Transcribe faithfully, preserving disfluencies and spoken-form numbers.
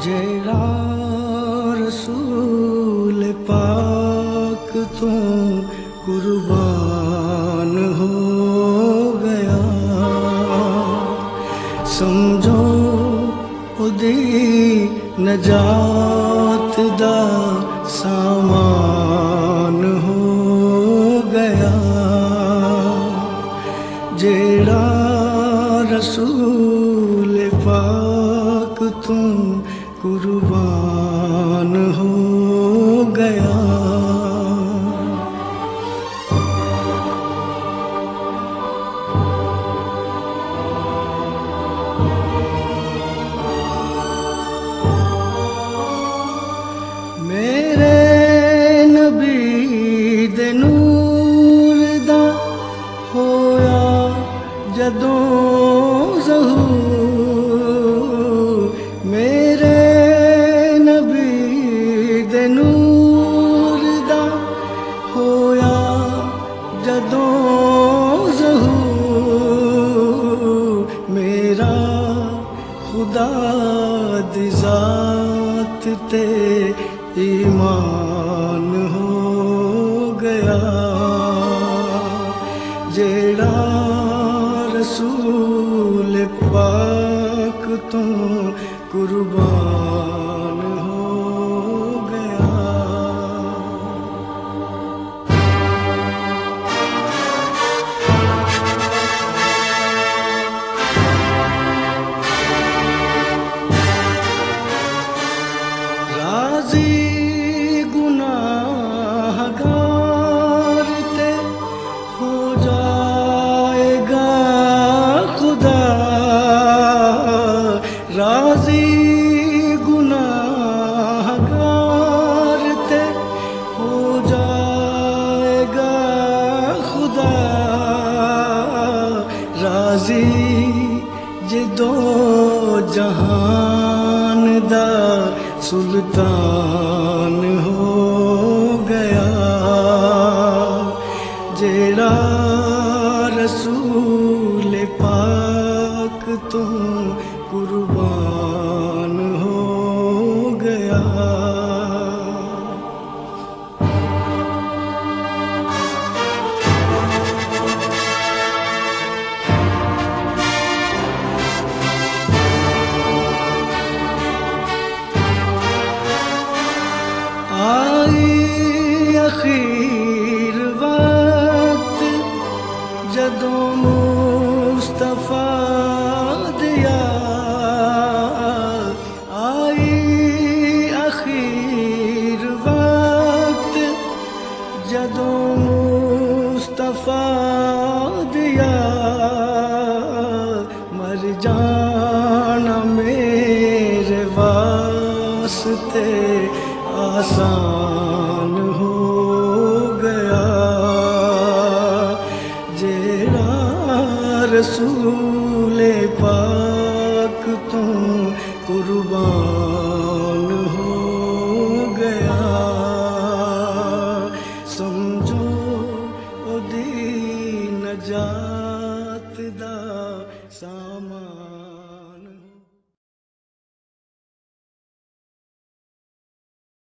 जेड़ा रसूल पाक तू कुर्बान हो गया, समझो उदी नजात दा सामान हो गया। जेड़ा रसूल पाक तू कुर्बान हो गया। मेरे नबी दे नूर दा होया जदों ज़हूर, मेरे नबी दे नूर दा होया जदों ज़हूर, मेरा खुदा दी ज़ात ते ईमान हो गया। जेड़ा रसूल पाक तू कुर्बान हो गया। राज़ी गुनाहगार ते हो जाएगा खुदा, राज़ी गुनाहगार ते हो जाएगा खुदा, राज़ी जिदो जहान दा सुल्तान हो गया। जेड़ा रसूल पाक तू कुर्बान हो गया। आई अखीर वक्त जदों मुस्तफा दिया, आई अखीर वक्त जदों मुस्तफा दिया, मर जाना मेरे वास्ते आसान हो गया। जेड़ा रसूल पाक